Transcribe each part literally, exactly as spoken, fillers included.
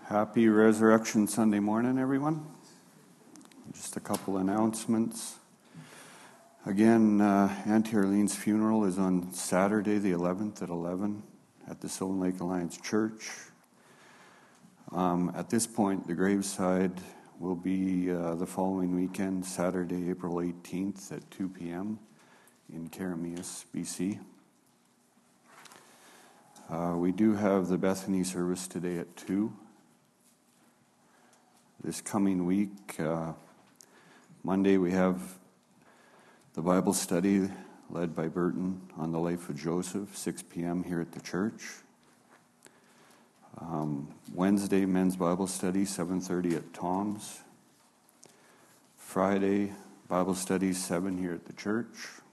Happy Resurrection Sunday morning, everyone. Just a couple announcements. Again, uh, Auntie Arlene's funeral is on Saturday the eleventh at eleven at the Sylvan Lake Alliance Church. Um, at this point, the graveside will be uh, the following weekend, Saturday, April eighteenth at two p.m. in Karameas, B C. Uh, we do have the Bethany service today at two. This coming week, uh, Monday, we have the Bible study led by Burton on the life of Joseph, six p.m. here at the church. Um, Wednesday, men's Bible study, seven thirty at Tom's. Friday, Bible study, seven here at the church.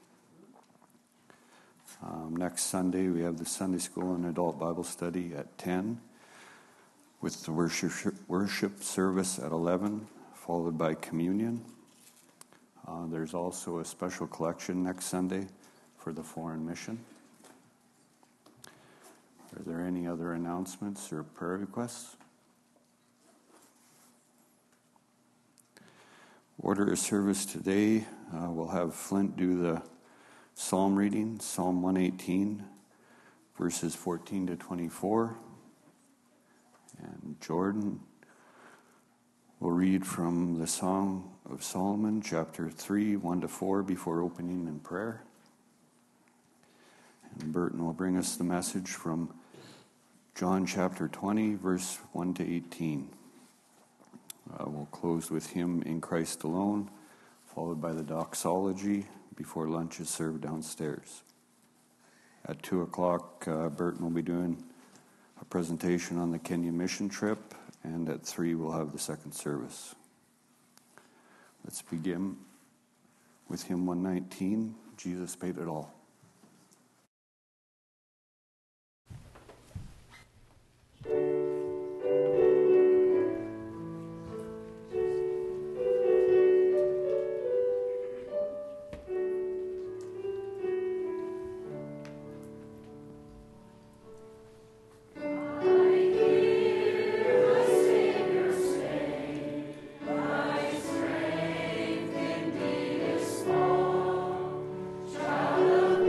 Um, next Sunday, we have the Sunday school and adult Bible study at ten, with the worship worship service at eleven, followed by communion. Uh, there's also a special collection next Sunday for the foreign mission. Are there any other announcements or prayer requests? Order of service today, uh, we'll have Flint do the psalm reading, Psalm one eighteen, verses fourteen to twenty-four. And Jordan will read from the Song of Solomon, chapter three, one to four, before opening in prayer. And Burton will bring us the message from John chapter twenty, verse one to eighteen. Uh, we'll close with Hymn in Christ Alone, followed by the doxology before lunch is served downstairs. At two o'clock, uh, Burton will be doing a presentation on the Kenya mission trip, and at three we'll have the second service. Let's begin with hymn one nineteen, Jesus Paid It All. Child of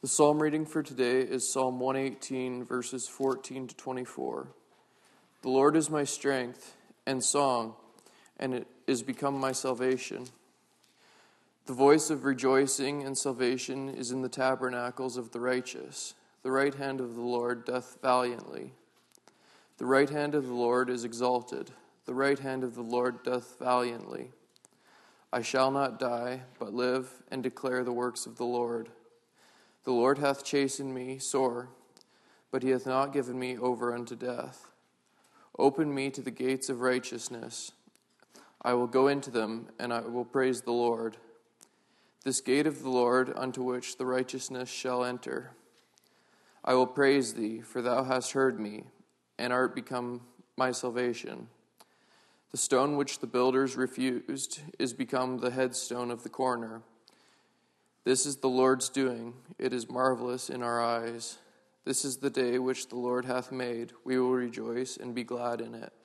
The psalm reading for today is Psalm one eighteen, verses fourteen to twenty-four. The Lord is my strength and song, and it is become my salvation. The voice of rejoicing and salvation is in the tabernacles of the righteous. The right hand of the Lord doth valiantly. The right hand of the Lord is exalted. The right hand of the Lord doth valiantly. I shall not die, but live and declare the works of the Lord. The Lord hath chastened me sore, but he hath not given me over unto death. Open me to the gates of righteousness. I will go into them, and I will praise the Lord. This gate of the Lord, unto which the righteousness shall enter. I will praise thee, for thou hast heard me, and art become my salvation. The stone which the builders refused is become the headstone of the corner. This is the Lord's doing. It is marvelous in our eyes. This is the day which the Lord hath made. We will rejoice and be glad in it.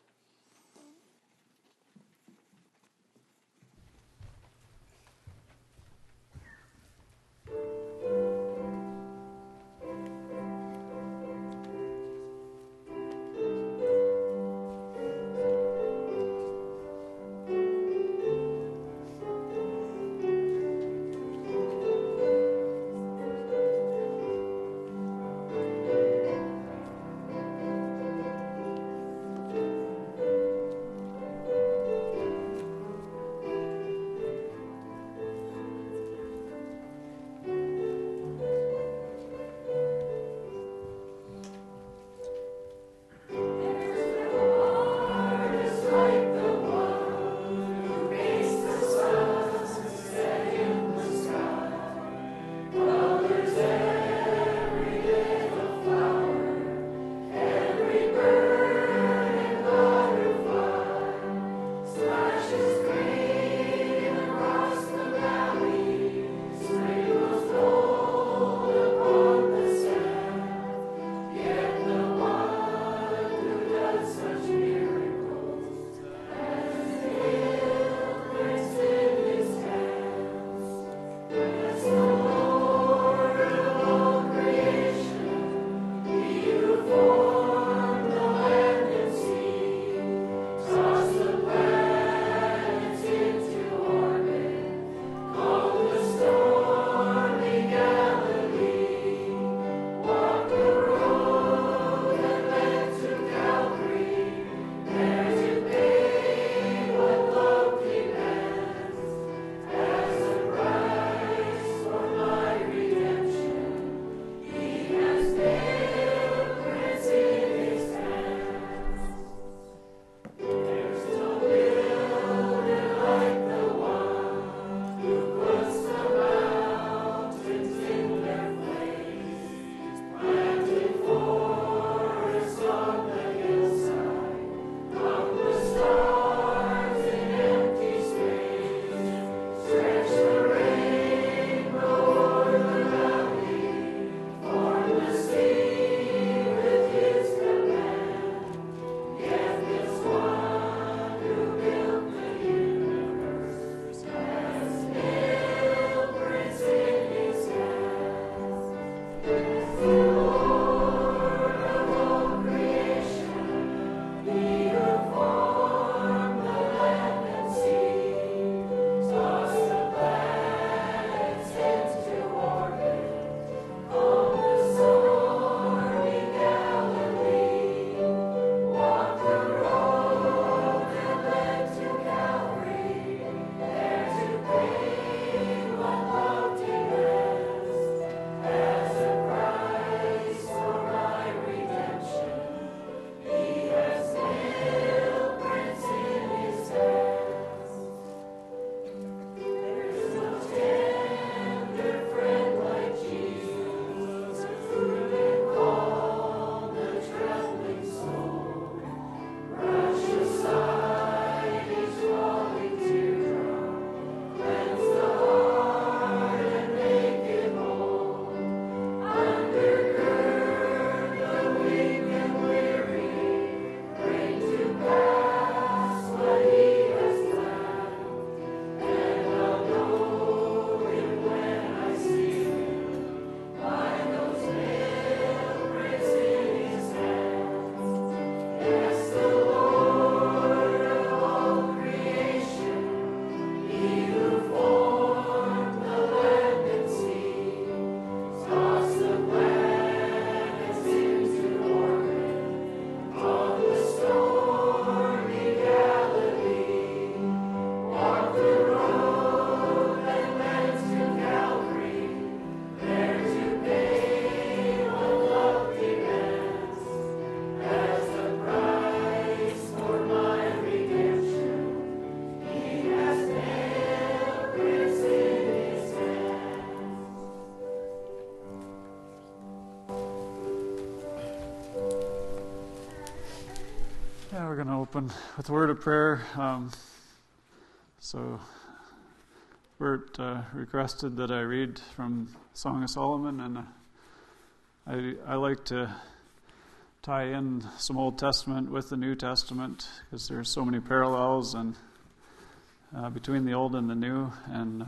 Yeah, we're going to open with a word of prayer. Um, so, Bert uh, requested that I read from Song of Solomon, and uh, I, I like to tie in some Old Testament with the New Testament because there's so many parallels and uh, between the Old and the New. And uh,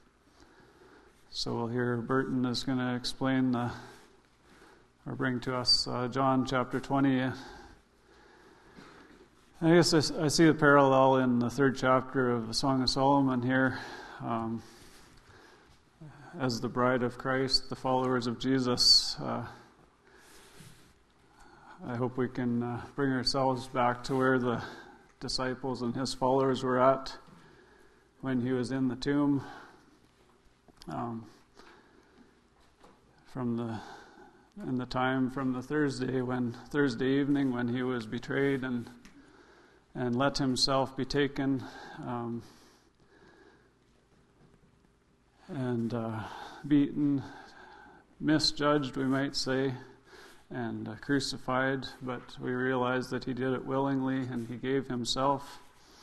so we'll hear Burton is going to explain the, or bring to us uh, John chapter twenty. I guess I, I see a parallel in the third chapter of the Song of Solomon here. Um, as the bride of Christ, the followers of Jesus, uh, I hope we can uh, bring ourselves back to where the disciples and his followers were at when he was in the tomb. Um, from the in the time from the Thursday when Thursday evening when he was betrayed and and let himself be taken um, and uh, beaten, misjudged, we might say, and uh, crucified, but we realize that he did it willingly and he gave himself,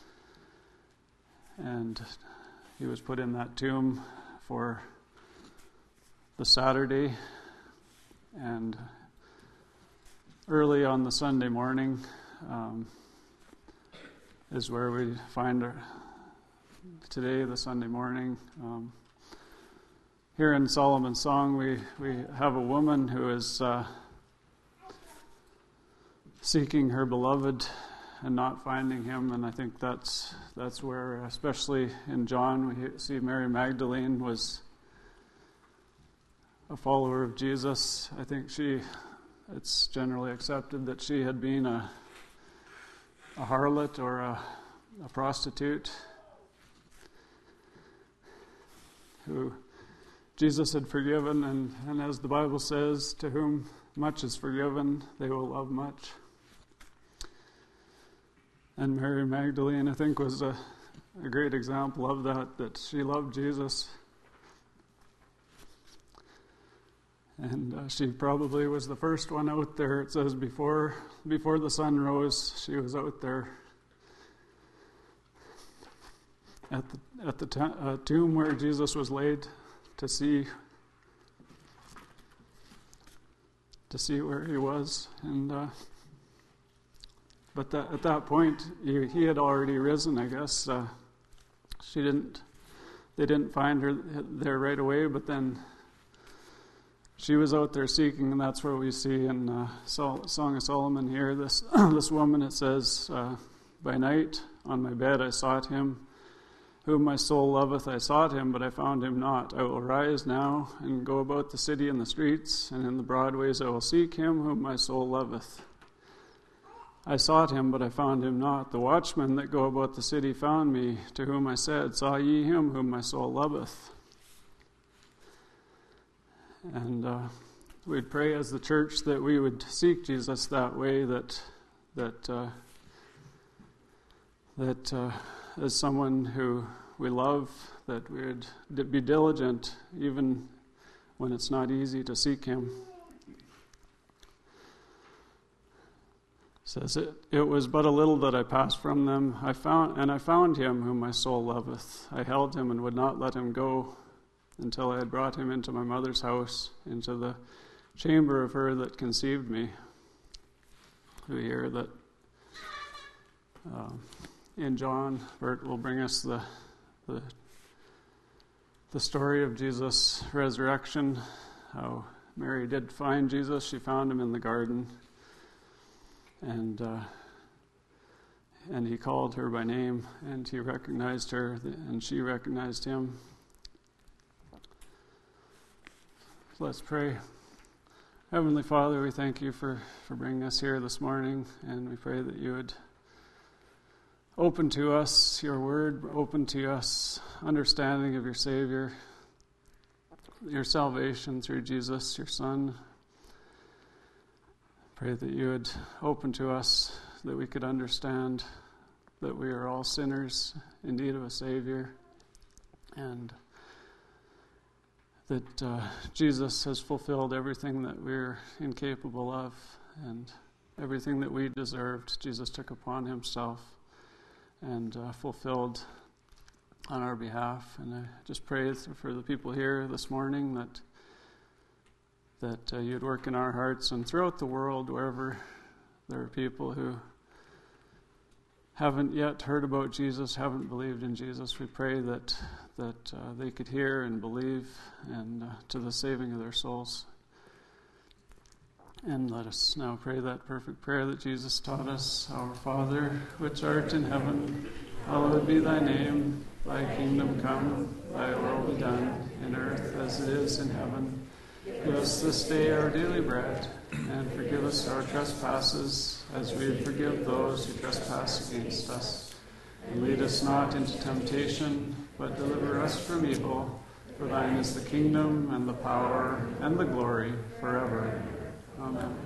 and he was put in that tomb for the Saturday, and early on the Sunday morning um, is where we find our, today, the Sunday morning. Um, here in Solomon's Song, we, we have a woman who is uh, seeking her beloved and not finding him, and I think that's that's where, especially in John, we see Mary Magdalene was a follower of Jesus. I think she, it's generally accepted that she had been a a harlot or a, a prostitute who Jesus had forgiven, and, and as the Bible says, to whom much is forgiven, they will love much. And Mary Magdalene, I think, was a, a great example of that, that she loved Jesus. And uh, she probably was the first one out there. It says before before the sun rose, she was out there at the at the t- uh, tomb where Jesus was laid to see to see where he was. And uh, but that, at that point, he, he had already risen. I guess uh, she didn't. They didn't find her there right away, but then she was out there seeking, and that's where we see in uh, Sol- Song of Solomon here, this this woman, it says, uh, by night on my bed I sought him, whom my soul loveth, I sought him, but I found him not. I will rise now and go about the city and the streets, and in the broad ways I will seek him, whom my soul loveth. I sought him, but I found him not. The watchmen that go about the city found me, to whom I said, saw ye him, whom my soul loveth? And uh, we'd pray as the church that we would seek Jesus that way, that that uh, that uh, as someone who we love, that we would be diligent even when it's not easy to seek him. It says it, it was but a little that I passed from them. I found and I found him whom my soul loveth. I held him and would not let him go, until I had brought him into my mother's house, into the chamber of her that conceived me. We hear that uh, in John, Bert will bring us the, the the story of Jesus' resurrection, how Mary did find Jesus. She found him in the garden, and uh, and he called her by name, and he recognized her, and she recognized him. Let's pray. Heavenly Father, we thank you for, for bringing us here this morning, and we pray that you would open to us your word, open to us understanding of your Savior, your salvation through Jesus, your Son. Pray that you would open to us that we could understand that we are all sinners in need of a Savior, and that uh, Jesus has fulfilled everything that we're incapable of, and everything that we deserved, Jesus took upon himself and uh, fulfilled on our behalf. And I just pray for the people here this morning that that uh, you'd work in our hearts and throughout the world, wherever there are people who haven't yet heard about Jesus, haven't believed in Jesus. We pray that that uh, they could hear and believe, and uh, to the saving of their souls. And let us now pray that perfect prayer that Jesus taught us. Our Father, which art in heaven, hallowed be thy name. Thy kingdom come, thy will be done, in earth as it is in heaven. Give us this day our daily bread, and forgive us our trespasses, as we forgive those who trespass against us. And lead us not into temptation, but deliver us from evil. For thine is the kingdom, and the power, and the glory, forever. Amen.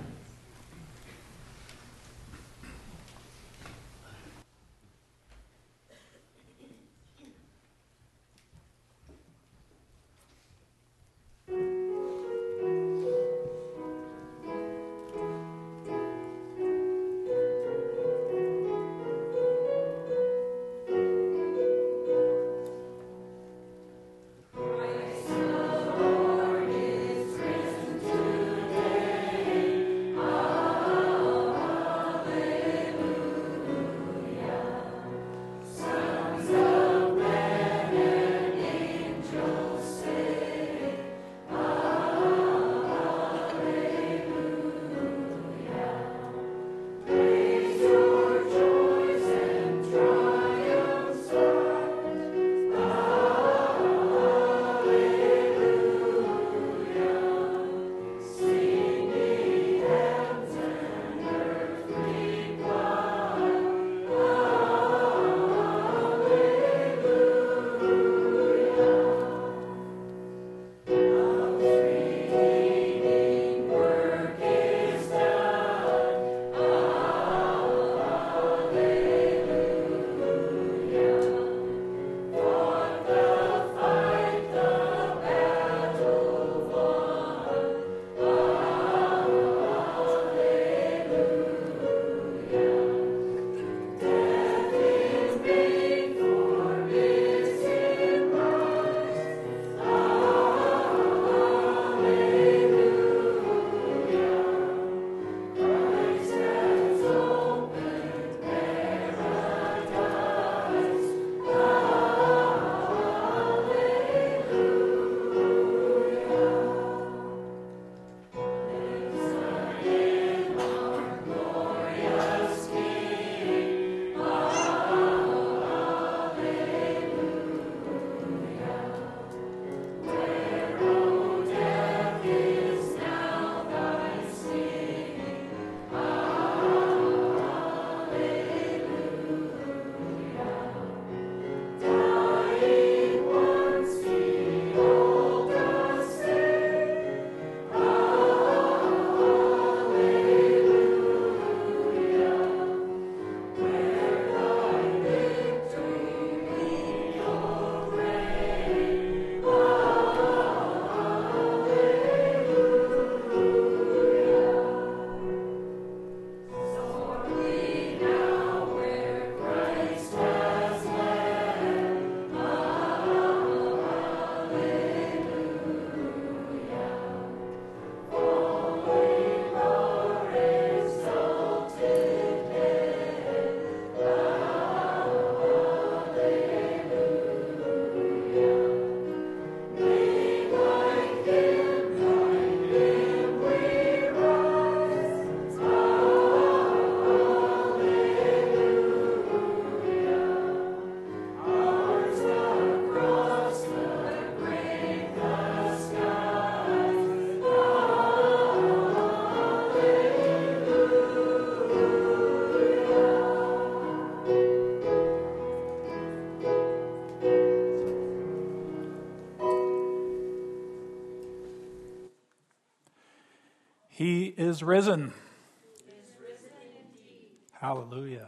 He is risen. He is risen indeed. Hallelujah.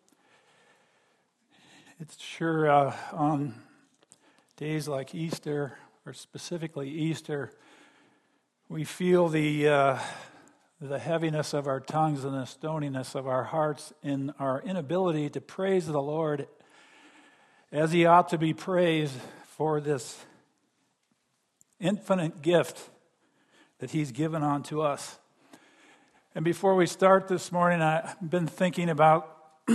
It's sure uh, on days like Easter, or specifically Easter, we feel the uh, the heaviness of our tongues and the stoniness of our hearts in our inability to praise the Lord as he ought to be praised for this infinite gift that he's given unto us. And before we start this morning, I've been thinking about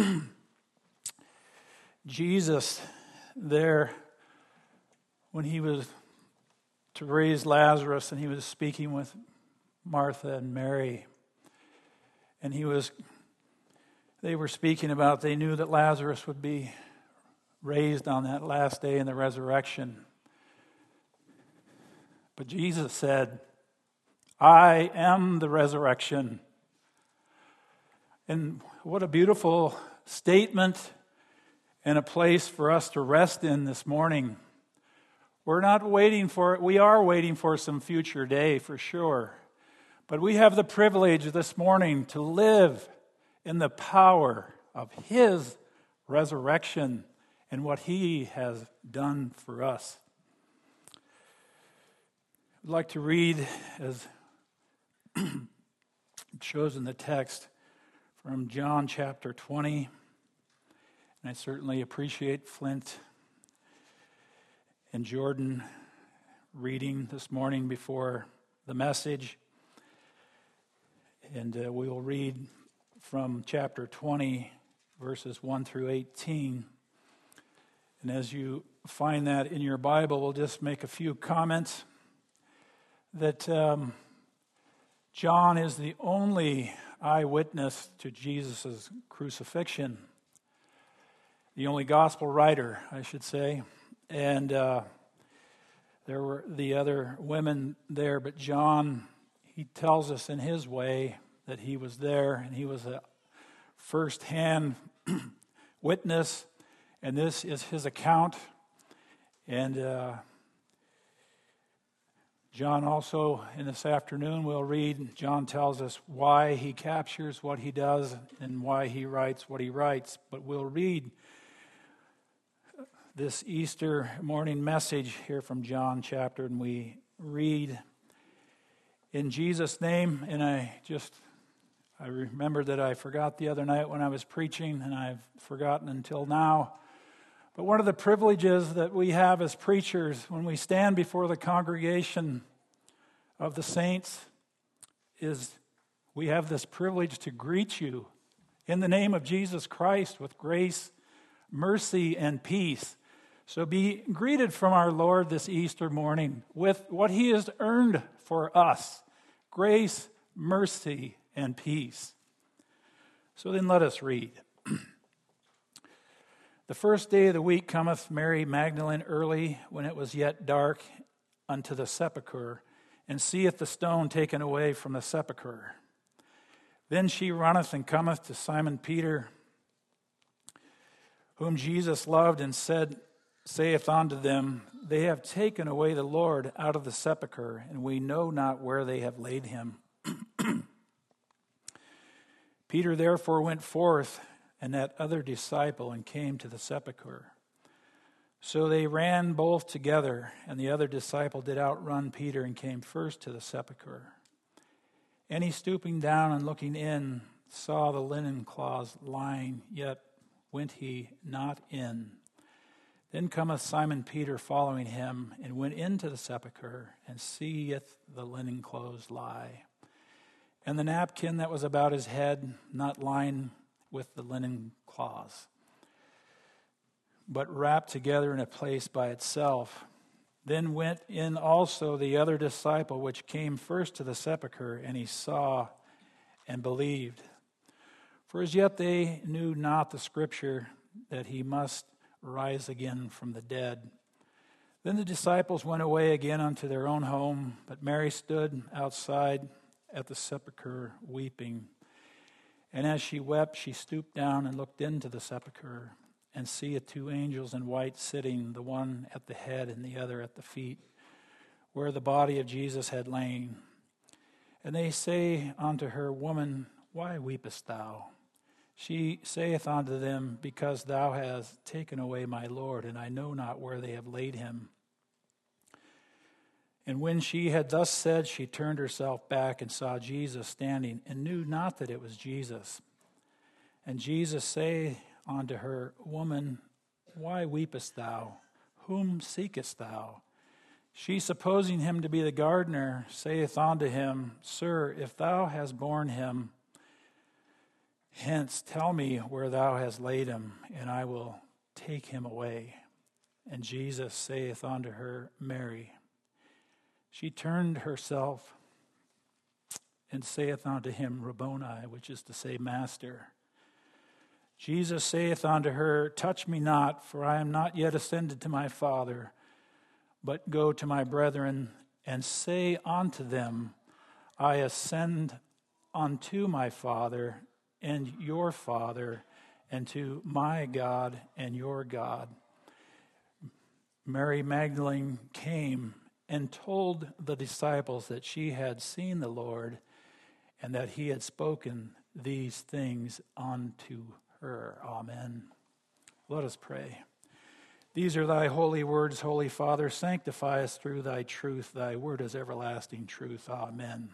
Jesus there when he was to raise Lazarus and he was speaking with Martha and Mary. And he was, they were speaking about, they knew that Lazarus would be raised on that last day in the resurrection. But Jesus said, I am the resurrection. And what a beautiful statement and a place for us to rest in this morning. We're not waiting for it. We are waiting for some future day for sure. But we have the privilege this morning to live in the power of his resurrection and what he has done for us. I'd like to read, as chosen the text, from John chapter twenty. And I certainly appreciate Flint and Jordan reading this morning before the message. And uh, we will read from chapter twenty, verses one through eighteen. And as you find that in your Bible, we'll just make a few comments that um, John is the only eyewitness to Jesus' crucifixion, the only gospel writer, I should say. And uh, there were the other women there, but John, he tells us in his way that he was there and he was a first-hand witness, and this is his account. And uh, John also, in this afternoon, we'll read, John tells us why he captures what he does and why he writes what he writes. But we'll read this Easter morning message here from John chapter, and we read in Jesus' name. And I just, I remembered that I forgot the other night when I was preaching, and I've forgotten until now. But one of the privileges that we have as preachers when we stand before the congregation of the saints is we have this privilege to greet you in the name of Jesus Christ with grace, mercy, and peace. So be greeted from our Lord this Easter morning with what he has earned for us, grace, mercy, and peace. So then let us read. The first day of the week cometh Mary Magdalene early, when it was yet dark, unto the sepulchre, and seeth the stone taken away from the sepulchre. Then she runneth and cometh to Simon Peter, whom Jesus loved, and said, saith unto them, They have taken away the Lord out of the sepulchre, and we know not where they have laid him. Peter therefore went forth, and that other disciple, and came to the sepulchre. So they ran both together, and the other disciple did outrun Peter, and came first to the sepulchre. And he, stooping down and looking in, saw the linen cloths lying, yet went he not in. Then cometh Simon Peter following him, and went into the sepulchre, and seeth the linen clothes lie, and the napkin that was about his head not lying with the linen cloths, but wrapped together in a place by itself. Then went in also the other disciple, which came first to the sepulchre, and he saw and believed. For as yet they knew not the scripture, that he must rise again from the dead. Then the disciples went away again unto their own home, but Mary stood outside at the sepulchre weeping. And as she wept, she stooped down and looked into the sepulchre, and seeth two angels in white sitting, the one at the head and the other at the feet, where the body of Jesus had lain. And they say unto her, Woman, why weepest thou? She saith unto them, Because thou hast taken away my Lord, and I know not where they have laid him. And when she had thus said, she turned herself back and saw Jesus standing, and knew not that it was Jesus. And Jesus saith unto her, Woman, why weepest thou? Whom seekest thou? She, supposing him to be the gardener, saith unto him, Sir, if thou hast borne him, hence tell me where thou hast laid him, and I will take him away. And Jesus saith unto her, Mary. She turned herself and saith unto him, Rabboni, which is to say, Master. Jesus saith unto her, Touch me not, for I am not yet ascended to my Father, but go to my brethren, and say unto them, I ascend unto my Father and your Father, and to my God and your God. Mary Magdalene came and told the disciples that she had seen the Lord, and that he had spoken these things unto her. Amen. Let us pray. These are thy holy words, Holy Father. Sanctify us through thy truth. Thy word is everlasting truth. Amen.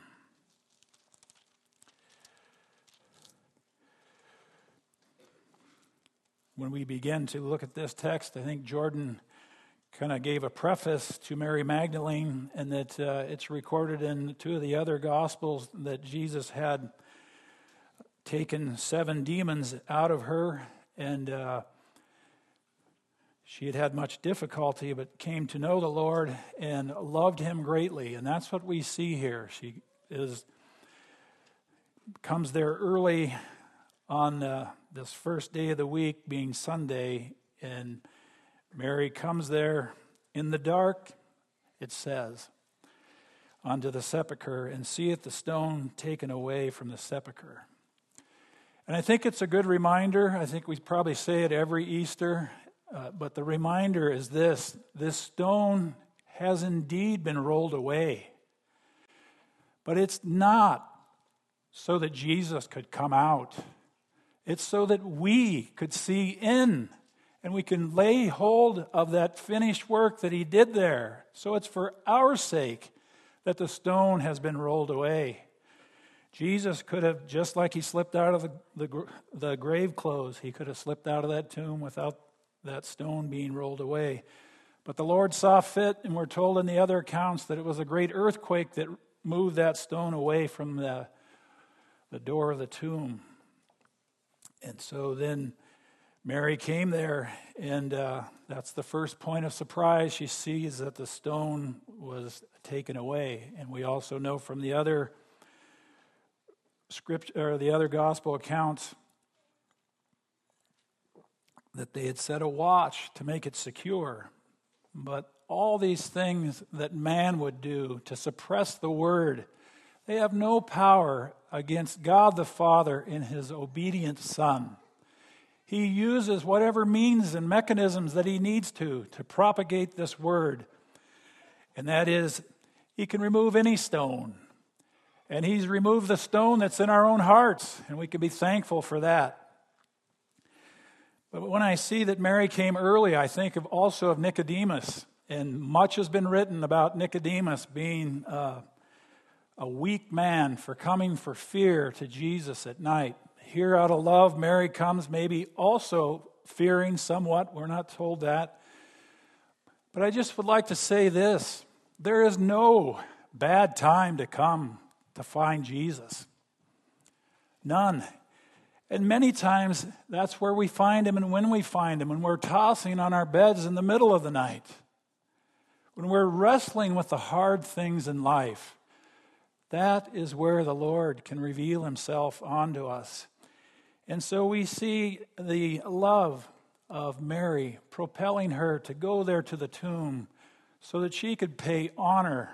When we begin to look at this text, I think Jordan kind of gave a preface to Mary Magdalene, and that uh, it's recorded in two of the other Gospels that Jesus had taken seven demons out of her, and uh, she had had much difficulty, but came to know the Lord and loved him greatly. And that's what we see here. She is comes there early on uh, this first day of the week, being Sunday, and Mary comes there in the dark, it says, unto the sepulchre, and seeth the stone taken away from the sepulchre. And I think it's a good reminder. I think we probably say it every Easter, uh, but the reminder is this: this stone has indeed been rolled away. But it's not so that Jesus could come out. It's so that we could see in, and we can lay hold of that finished work that he did there. So it's for our sake that the stone has been rolled away. Jesus could have, just like he slipped out of the, the, the grave clothes, he could have slipped out of that tomb without that stone being rolled away. But the Lord saw fit, and we're told in the other accounts that it was a great earthquake that moved that stone away from the, the door of the tomb. And so then Mary came there, and uh, that's the first point of surprise. She sees that the stone was taken away. And we also know from the other script or the other gospel accounts that they had set a watch to make it secure. But all these things that man would do to suppress the word, they have no power against God the Father in his obedient Son. He uses whatever means and mechanisms that he needs to to propagate this word. And that is, he can remove any stone. And he's removed the stone that's in our own hearts, and we can be thankful for that. But when I see that Mary came early, I think of also of Nicodemus. And much has been written about Nicodemus being uh, a weak man for coming for fear to Jesus at night. Here out of love, Mary comes maybe also fearing somewhat. We're not told that. But I just would like to say this. There is no bad time to come to find Jesus. None. And many times that's where we find him, and when we find him, when we're tossing on our beds in the middle of the night, when we're wrestling with the hard things in life, that is where the Lord can reveal himself onto us. And so we see the love of Mary propelling her to go there to the tomb so that she could pay honor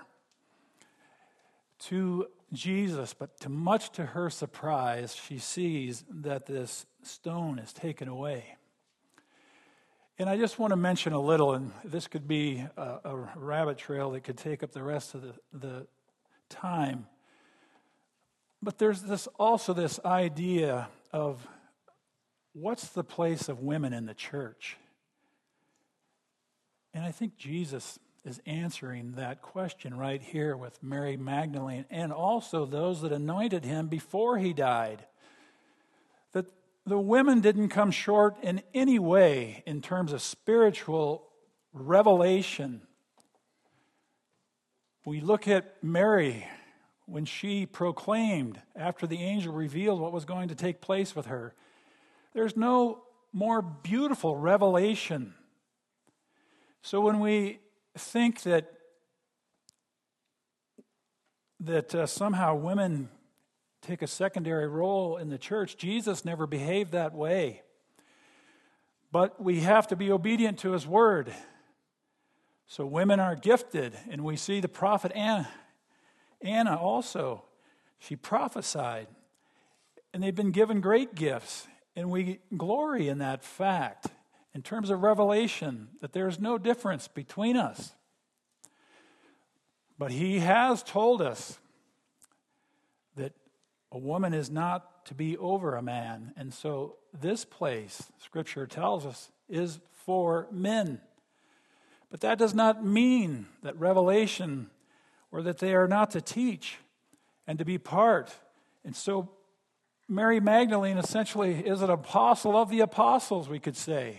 to Jesus. But to much to her surprise, she sees that this stone is taken away. And I just want to mention a little, and this could be a, a rabbit trail that could take up the rest of the, the time. But there's this also this idea of what's the place of women in the church? And I think Jesus is answering that question right here with Mary Magdalene and also those that anointed him before he died. That the women didn't come short in any way in terms of spiritual revelation. We look at Mary when she proclaimed after the angel revealed what was going to take place with her. There's no more beautiful revelation. So when we think that that uh, somehow women take a secondary role in the church, Jesus never behaved that way. But we have to be obedient to his word. So women are gifted, and we see the prophet Anna, Anna also. She prophesied, and they've been given great gifts, and we glory in that fact in terms of revelation, that there's no difference between us. But he has told us that a woman is not to be over a man, and so this place, Scripture tells us, is for men. But that does not mean that revelation, or that they are not to teach and to be part. And so Mary Magdalene essentially is an apostle of the apostles, we could say.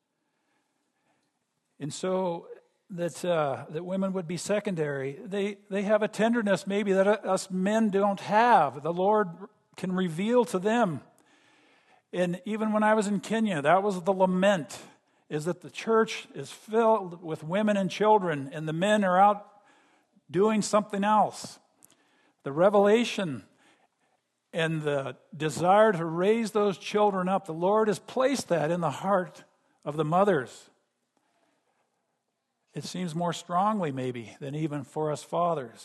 And so that uh, that women would be secondary. They they have a tenderness maybe that us men don't have. The Lord can reveal to them. And even when I was in Kenya, that was the lament, is that the church is filled with women and children, and the men are out doing something else. The revelation and the desire to raise those children up, the Lord has placed that in the heart of the mothers. It seems more strongly maybe than even for us fathers.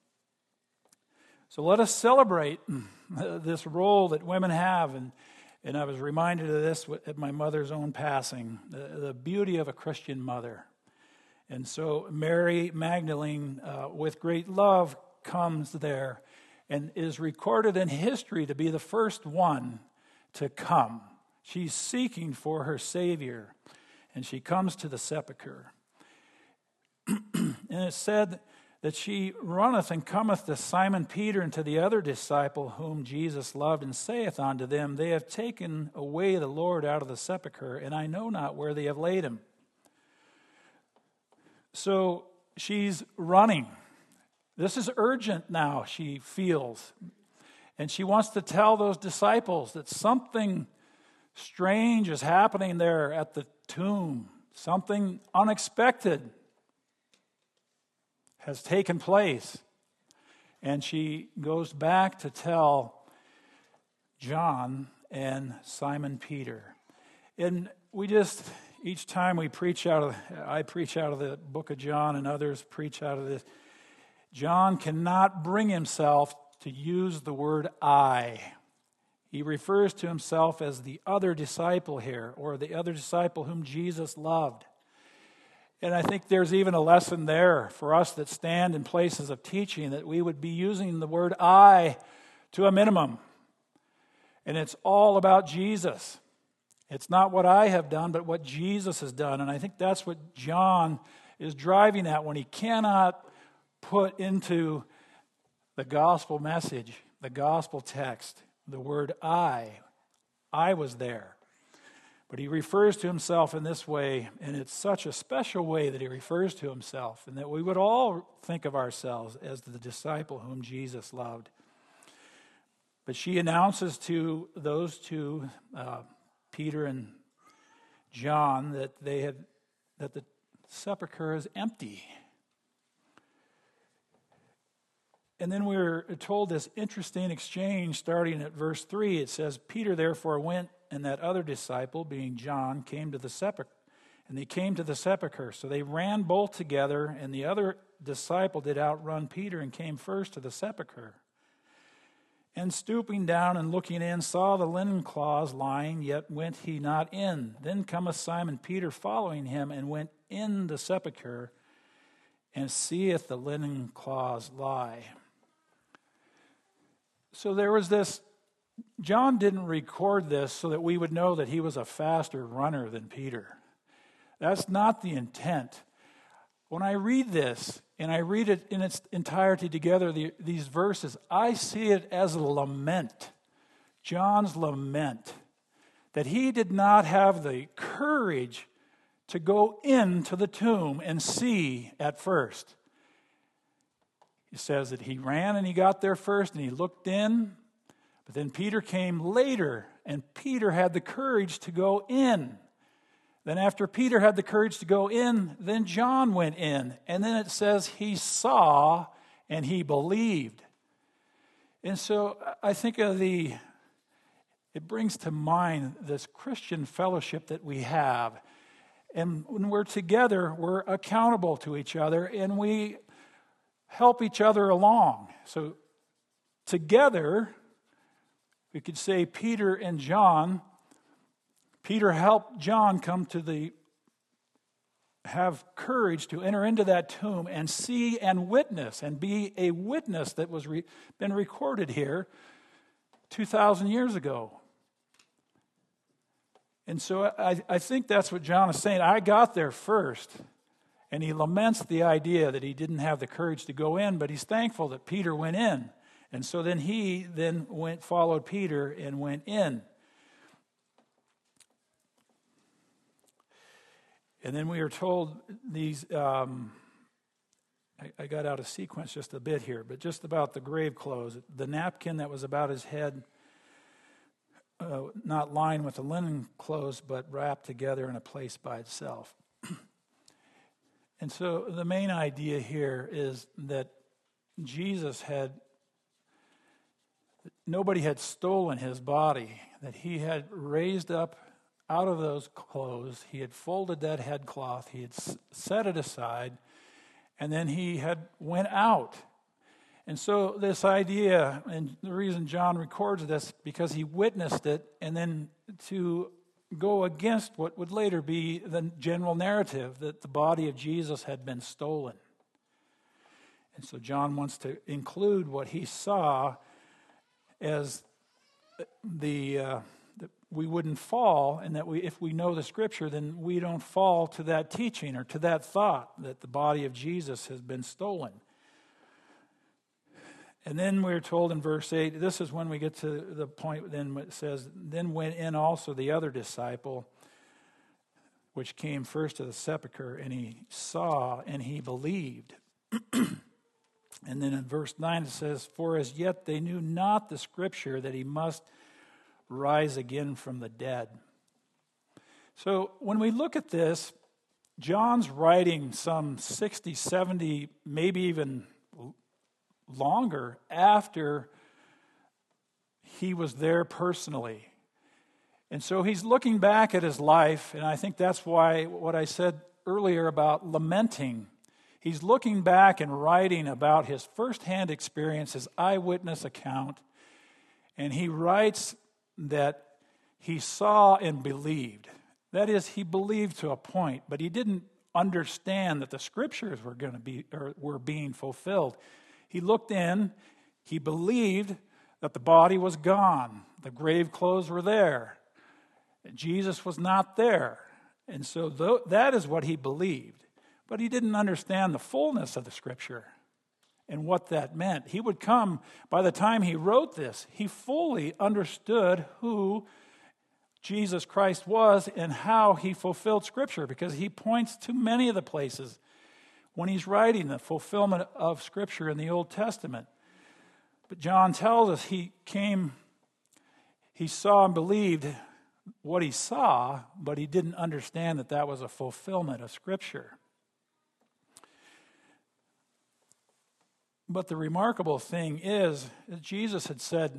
So let us celebrate this role that women have. And, and I was reminded of this at my mother's own passing, the, the beauty of a Christian mother. And so Mary Magdalene, uh, with great love, comes there and is recorded in history to be the first one to come. She's seeking for her Savior, and she comes to the sepulchre. And it said that she runneth and cometh to Simon Peter and to the other disciple whom Jesus loved, and saith unto them, They have taken away the Lord out of the sepulchre, and I know not where they have laid him. So she's running. This is urgent now, she feels. And she wants to tell those disciples that something strange is happening there at the tomb. Something unexpected has taken place. And she goes back to tell John and Simon Peter. And we just, each time we preach out of, I preach out of the book of John and others preach out of this, John cannot bring himself to use the word I. He refers to himself as the other disciple here, or the other disciple whom Jesus loved. And I think there's even a lesson there for us that stand in places of teaching, that we would be using the word I to a minimum. And it's all about Jesus. It's not what I have done, but what Jesus has done. And I think that's what John is driving at when he cannot put into the gospel message, the gospel text, the word I. I was there. But he refers to himself in this way, and it's such a special way that he refers to himself, and that we would all think of ourselves as the disciple whom Jesus loved. But she announces to those two, uh, Peter and John, that they had that the sepulchre is empty. And then we're told this interesting exchange starting at verse three. It says, Peter therefore went, and that other disciple, being John, came to the sepulchre. And they came to the sepulchre. So they ran both together, and the other disciple did outrun Peter and came first to the sepulchre. And stooping down and looking in, saw the linen cloths lying, yet went he not in. Then cometh Simon Peter following him, and went in the sepulchre, and seeth the linen cloths lie. So there was this, John didn't record this so that we would know that he was a faster runner than Peter. That's not the intent. when I read this, and I read it in its entirety together, the, these verses, I see it as a lament. John's lament. That he did not have the courage to go into the tomb and see at first. He says that he ran and he got there first and he looked in, but then Peter came later and Peter had the courage to go in. Then after Peter had the courage to go in, then John went in. And then it says he saw and he believed. And so I think of the, it brings to mind this Christian fellowship that we have. And when we're together, we're accountable to each other and we help each other along. So together, we could say Peter and John, Peter helped John come to the, have courage to enter into that tomb and see and witness and be a witness that was re, been recorded here two thousand years ago. And so I, I think that's what John is saying. I got there first. And he laments the idea that he didn't have the courage to go in, but he's thankful that Peter went in. And so then he then went, followed Peter and went in. And then we are told these, um, I, I got out of sequence just a bit here, but just about the grave clothes. The napkin that was about his head, uh, not lined with the linen clothes, but wrapped together in a place by itself. And so the main idea here is that Jesus had, nobody had stolen his body, that he had raised up out of those clothes, he had folded that headcloth, he had set it aside, and then he had went out. And so this idea, and the reason John records this, because he witnessed it, and then to go against what would later be the general narrative that the body of Jesus had been stolen. And so John wants to include what he saw as the, uh, that we wouldn't fall, and that we, if we know the Scripture, then we don't fall to that teaching or to that thought that the body of Jesus has been stolen. And then we're told in verse eight, this is when we get to the point then it says, then went in also the other disciple, which came first to the sepulchre, and he saw and he believed. And then in verse nine it says, for as yet they knew not the Scripture that he must rise again from the dead. So when we look at this, John's writing some sixty, seventy, maybe even longer after he was there personally. And so he's looking back at his life, and I think that's why what I said earlier about lamenting. He's looking back and writing about his firsthand experience, his eyewitness account, and he writes that he saw and believed. That is, he believed to a point, but he didn't understand that the Scriptures were going to be or were being fulfilled. He looked in, he believed that the body was gone, the grave clothes were there, Jesus was not there. And so th- that is what he believed. But he didn't understand the fullness of the Scripture and what that meant. He would come, by the time he wrote this, he fully understood who Jesus Christ was and how he fulfilled Scripture, because he points to many of the places when he's writing the fulfillment of Scripture in the Old Testament. But John tells us he came, he saw and believed what he saw, but he didn't understand that that was a fulfillment of Scripture. But the remarkable thing is that Jesus had said,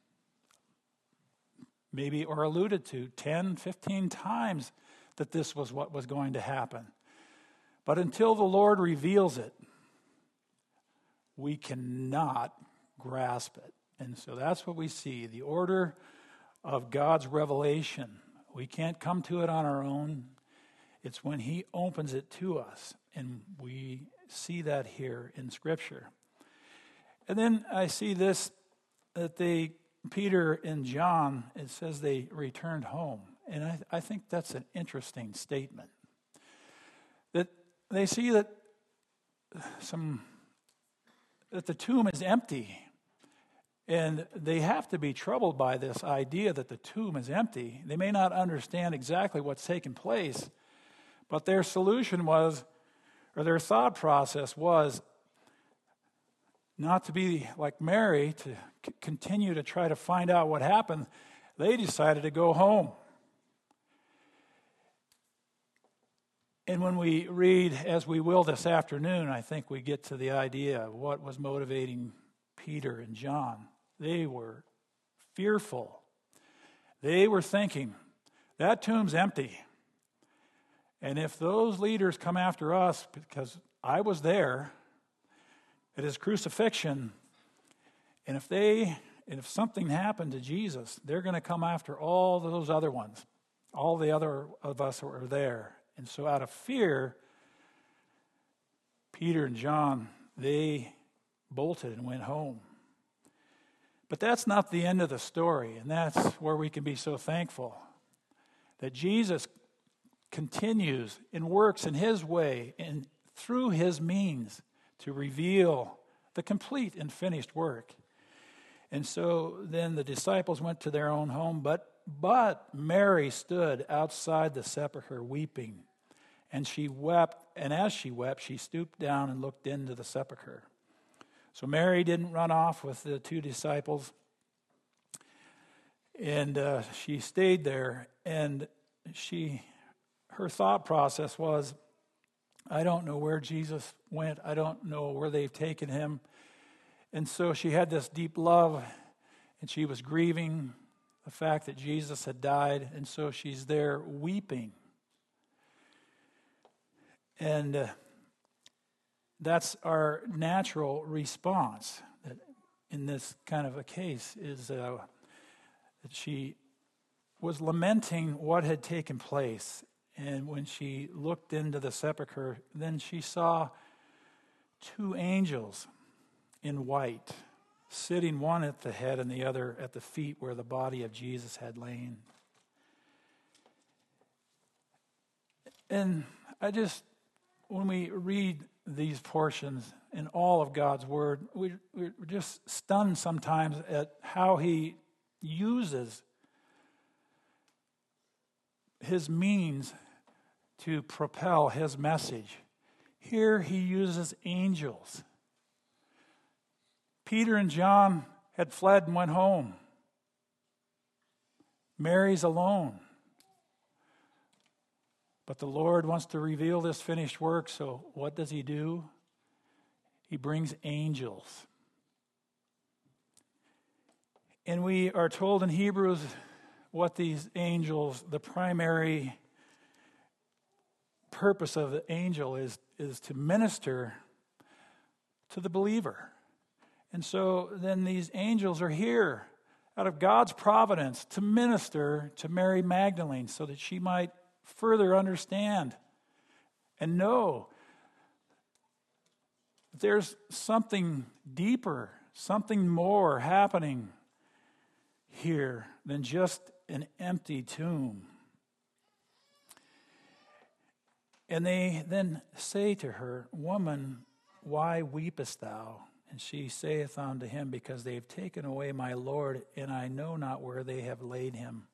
maybe or alluded to ten, fifteen times that this was what was going to happen. But until the Lord reveals it, we cannot grasp it. And so that's what we see, the order of God's revelation. We can't come to it on our own. It's when he opens it to us, and we see that here in Scripture. And then I see this, that they, Peter and John, it says they returned home. And I, I think that's an interesting statement. That they see that some that the tomb is empty. And they have to be troubled by this idea that the tomb is empty. They may not understand exactly what's taken place, but their solution was, or their thought process was, not to be like Mary, to c- continue to try to find out what happened. They decided to go home. And when we read, as we will this afternoon, I think we get to the idea of what was motivating Peter and John. They were fearful. They were thinking, that tomb's empty. And if those leaders come after us, because I was there at his crucifixion, and if they, and if something happened to Jesus, they're going to come after all those other ones, all the other of us who were there. And so out of fear, Peter and John, they bolted and went home. But that's not the end of the story, and that's where we can be so thankful that Jesus continues and works in his way and through his means to reveal the complete and finished work. And so then the disciples went to their own home, but but Mary stood outside the sepulchre weeping, and she wept, and as she wept, she stooped down and looked into the sepulchre. So Mary didn't run off with the two disciples, and uh, she stayed there, and she, her thought process was, I don't know where Jesus went. I don't know where they've taken him. And so she had this deep love, and she was grieving the fact that Jesus had died, and so she's there weeping. And uh, that's our natural response that in this kind of a case, is uh, that she was lamenting what had taken place. And when she looked into the sepulchre, then she saw two angels in white, sitting one at the head and the other at the feet where the body of Jesus had lain. And I just, when we read these portions in all of God's Word, we, we're just stunned sometimes at how he uses his means to propel his message. Here he uses angels. Peter and John had fled and went home. Mary's alone. But the Lord wants to reveal this finished work, so what does he do? He brings angels. And we are told in Hebrews what these angels, the primary purpose of the angel is, is to minister to the believer. And so then these angels are here out of God's providence to minister to Mary Magdalene so that she might further understand and know that there's something deeper, something more happening here than just an empty tomb. And they then say to her, Woman, why weepest thou? And she saith unto him, Because they have taken away my Lord, and I know not where they have laid him.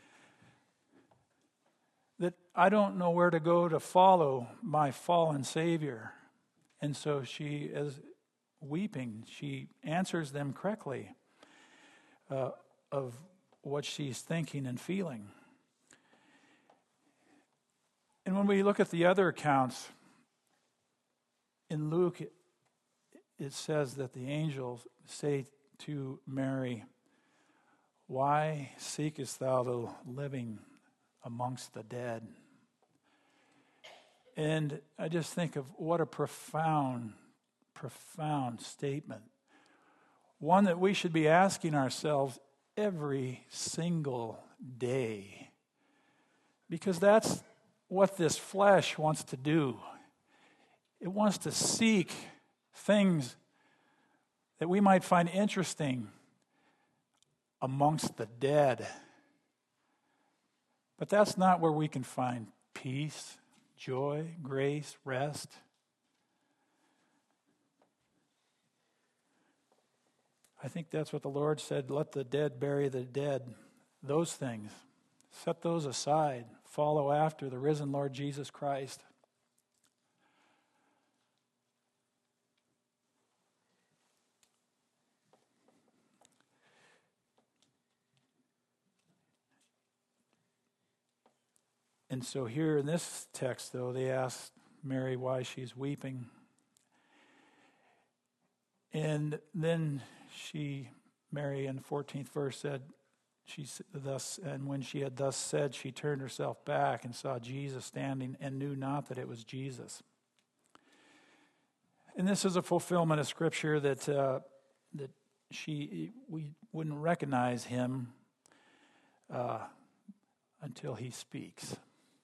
That I don't know where to go to follow my fallen Savior. And so she is weeping. She answers them correctly uh, of what she's thinking and feeling. And when we look at the other accounts, in Luke, it, it says that the angels say to Mary, Why seekest thou the living amongst the dead? And I just think of what a profound, profound statement. One that we should be asking ourselves every single day. Because that's what this flesh wants to do. It wants to seek things that we might find interesting amongst the dead. But that's not where we can find peace, joy, grace, rest. I think that's what the Lord said, let the dead bury the dead. Those things. Set those aside. Follow after the risen Lord Jesus Christ. And so here in this text, though, they asked Mary why she's weeping. And then she, Mary in the fourteenth verse said, she thus, and when she had thus said, she turned herself back and saw Jesus standing and knew not that it was Jesus. And this is a fulfillment of Scripture that uh, that she we wouldn't recognize him uh, until he speaks.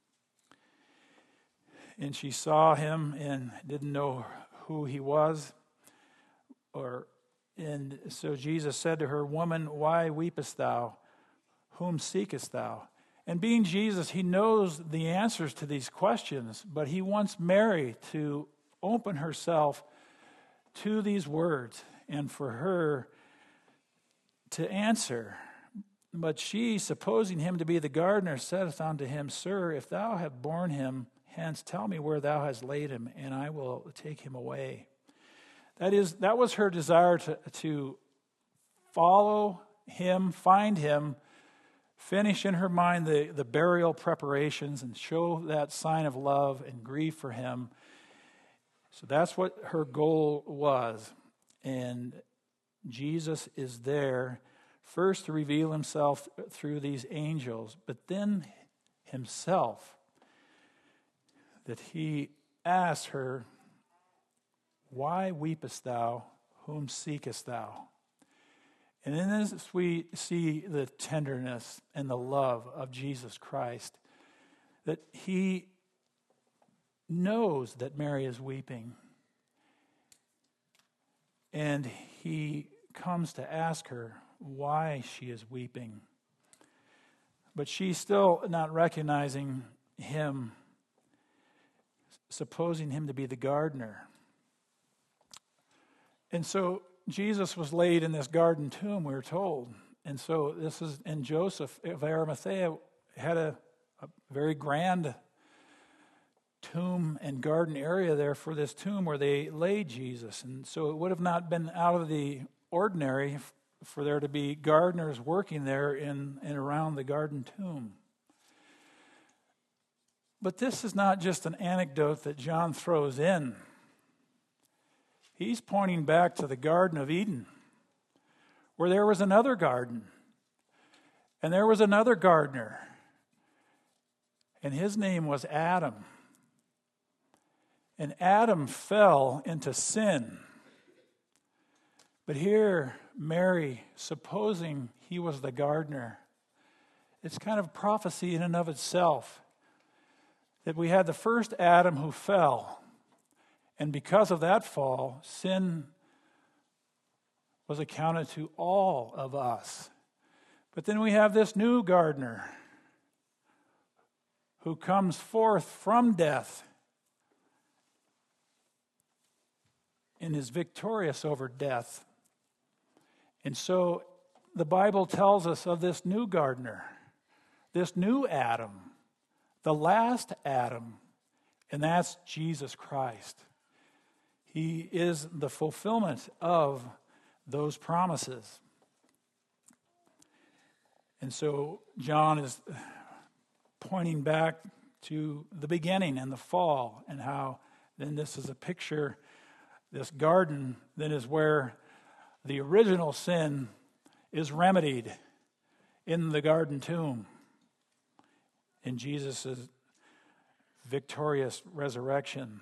And she saw him and didn't know who he was. Or, and so Jesus said to her, "Woman, why weepest thou? Whom seekest thou?" And being Jesus, he knows the answers to these questions, but he wants Mary to open herself to these words and for her to answer. But she, supposing him to be the gardener, saith unto him, "Sir, if thou have borne him, hence tell me where thou hast laid him, and I will take him away." That is, that was her desire to, to follow him, find him, finish in her mind the, the burial preparations and show that sign of love and grief for him. So that's what her goal was. And Jesus is there first to reveal himself through these angels, but then himself, that he asks her, "Why weepest thou? Whom seekest thou?" And in this we see the tenderness and the love of Jesus Christ, that he knows that Mary is weeping. And he comes to ask her why she is weeping. But she's still not recognizing him, supposing him to be the gardener. And so Jesus was laid in this garden tomb, we were told. And so this is, and Joseph of Arimathea had a, a very grand tomb and garden area there for this tomb where they laid Jesus. And so it would have not been out of the ordinary for there to be gardeners working there in and around the garden tomb. But this is not just an anecdote that John throws in. He's pointing back to the Garden of Eden, where there was another garden, and there was another gardener, and his name was Adam. And Adam fell into sin. But here, Mary, supposing he was the gardener, it's kind of prophecy in and of itself, that we had the first Adam who fell. And because of that fall, sin was accounted to all of us. But then we have this new gardener who comes forth from death and is victorious over death. And so the Bible tells us of this new gardener, this new Adam, the last Adam, and that's Jesus Christ. He is the fulfillment of those promises. And so John is pointing back to the beginning and the fall, and how then this is a picture, this garden then is where the original sin is remedied in the garden tomb, in Jesus' victorious resurrection.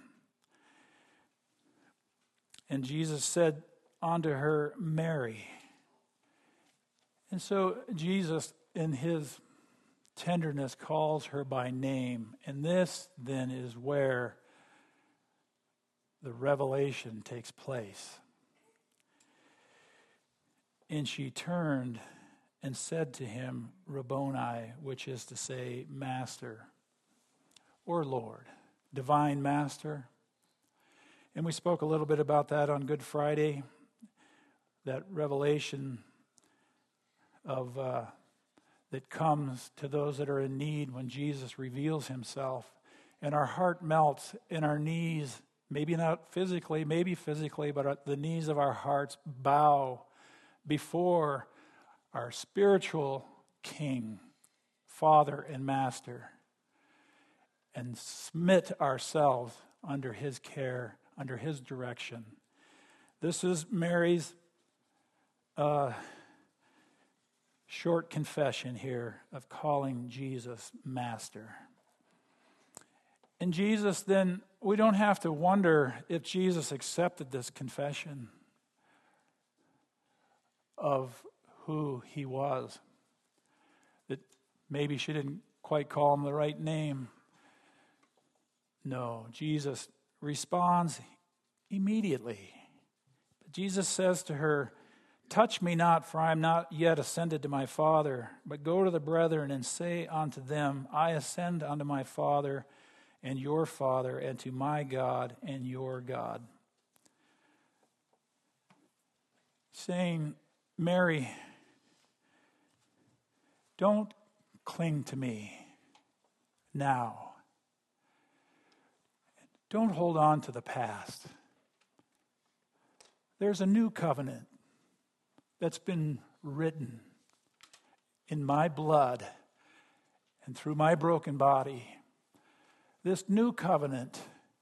And Jesus said unto her, "Mary." And so Jesus, in his tenderness, calls her by name. And this, then, is where the revelation takes place. And she turned and said to him, Rabboni, which is to say, Master, or Lord, Divine Master. And we spoke a little bit about that on Good Friday. that revelation of uh, that comes to those that are in need when Jesus reveals himself. And our heart melts and our knees, maybe not physically, maybe physically, but the knees of our hearts bow before our spiritual King, Father and Master, and submit ourselves under his care, under his direction. This is Mary's uh, short confession here of calling Jesus Master. And Jesus then, we don't have to wonder if Jesus accepted this confession of who he was. That maybe she didn't quite call him the right name. No, Jesus responds immediately. But Jesus says to her, "Touch me not, for I am not yet ascended to my Father, but go to the brethren and say unto them, I ascend unto my Father and your Father, and to my God and your God." Saying, Mary, don't cling to me now. Don't hold on to the past. There's a new covenant that's been written in my blood and through my broken body. This new covenant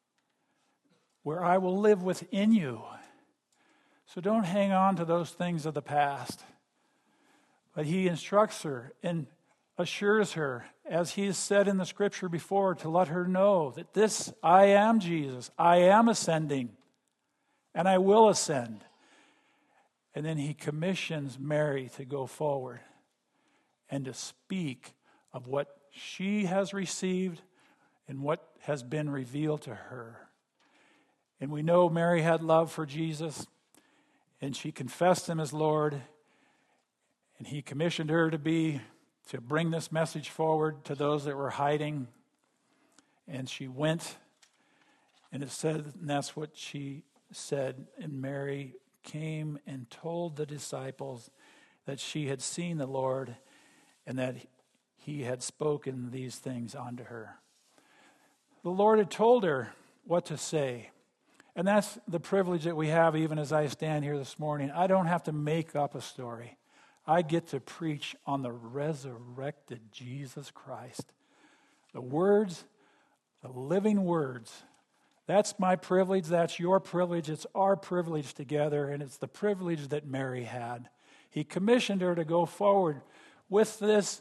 where I will live within you. So don't hang on to those things of the past. But he instructs her and assures her, as he has said in the scripture before, to let her know that this, I am Jesus. I am ascending, and I will ascend. And then he commissions Mary to go forward and to speak of what she has received and what has been revealed to her. And we know Mary had love for Jesus, and she confessed him as Lord, and he commissioned her to be, to bring this message forward to those that were hiding. And she went, and it said, and that's what she said, and Mary came and told the disciples that she had seen the Lord and that he had spoken these things unto her. The Lord had told her what to say. And that's the privilege that we have even as I stand here this morning. I don't have to make up a story. I get to preach on the resurrected Jesus Christ. The words, the living words. That's my privilege. That's your privilege. It's our privilege together. And it's the privilege that Mary had. He commissioned her to go forward with this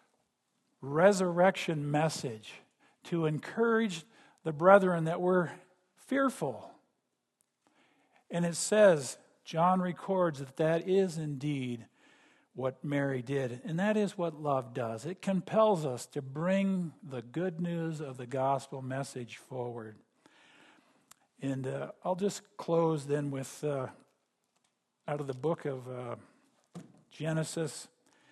resurrection message to encourage the brethren that were fearful. And it says, John records that that is indeed what Mary did. And that is what love does. It compels us to bring the good news of the gospel message forward. And uh, I'll just close then with, uh, out of the book of uh, Genesis,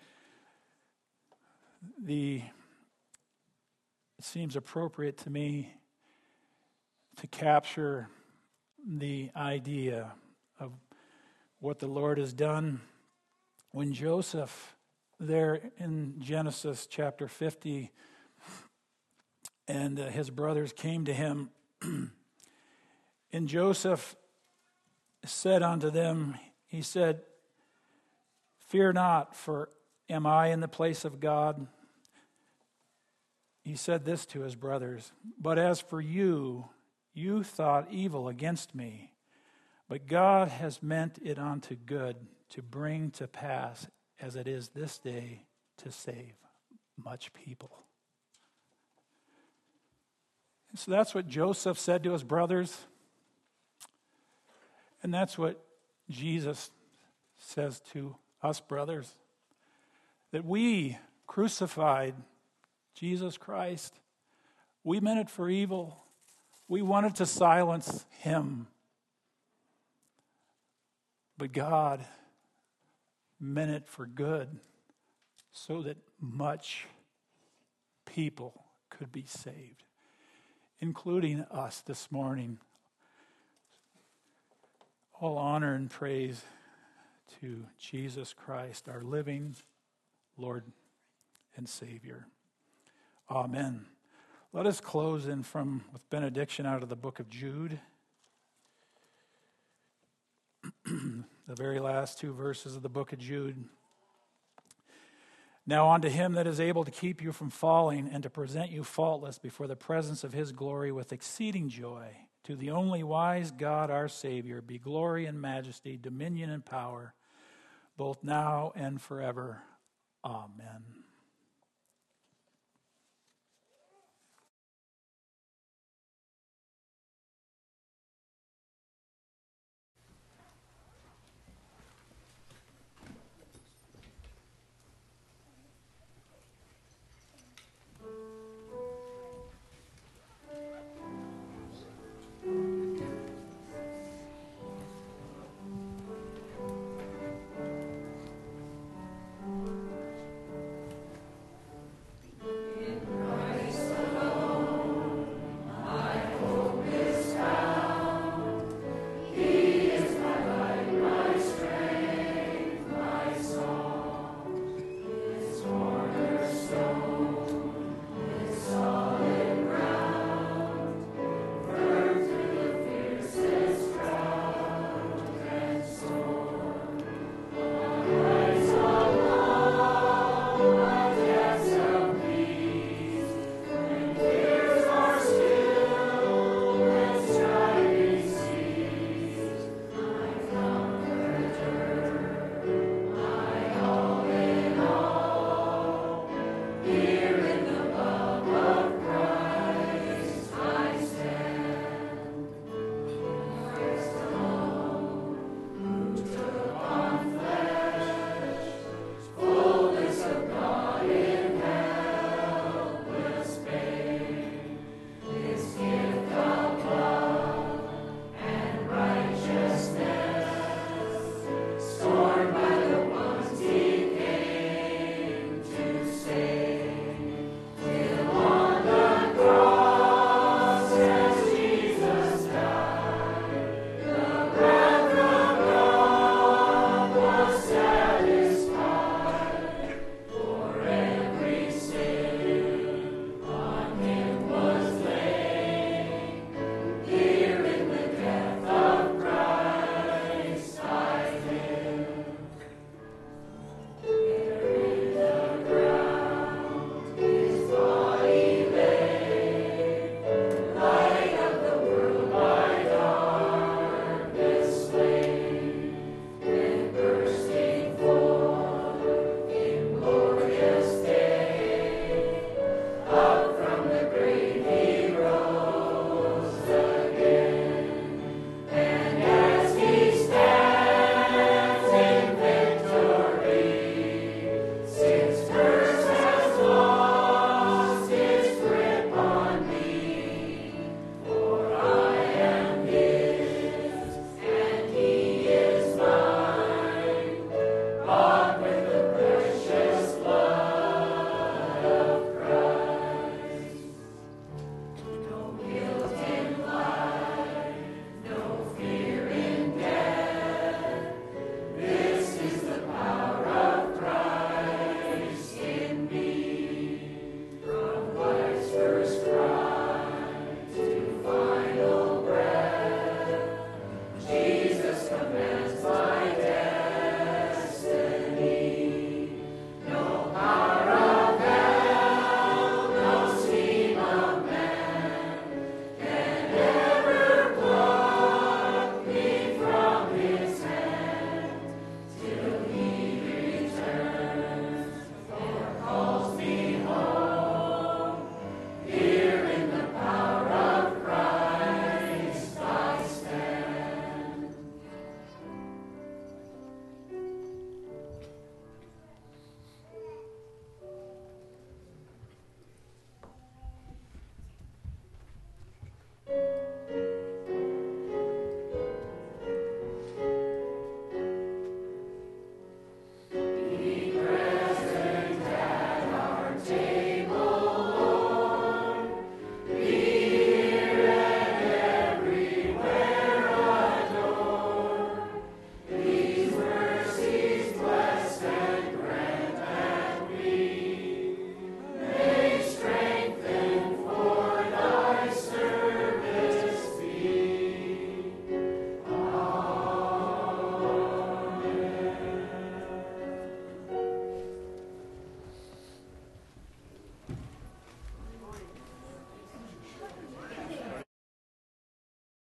the it seems appropriate to me to capture the idea of what the Lord has done when Joseph, there in Genesis chapter fifty, and uh, his brothers came to him, and Joseph said unto them, he said, "Fear not, for am I in the place of God?" He said this to his brothers, "But as for you, you thought evil against me, but God has meant it unto good to bring to pass, as it is this day, to save much people." So that's what Joseph said to his brothers. And that's what Jesus says to us brothers. That we crucified Jesus Christ. We meant it for evil. We wanted to silence him. But God meant it for good so that much people could be saved, including us this morning. All honor and praise to Jesus Christ, our living Lord and Savior. Amen. Let us close in from with benediction out of the book of Jude. The very last two verses of the book of Jude. Now unto him that is able to keep you from falling and to present you faultless before the presence of his glory with exceeding joy, to the only wise God our Savior, be glory and majesty, dominion and power, both now and forever. Amen.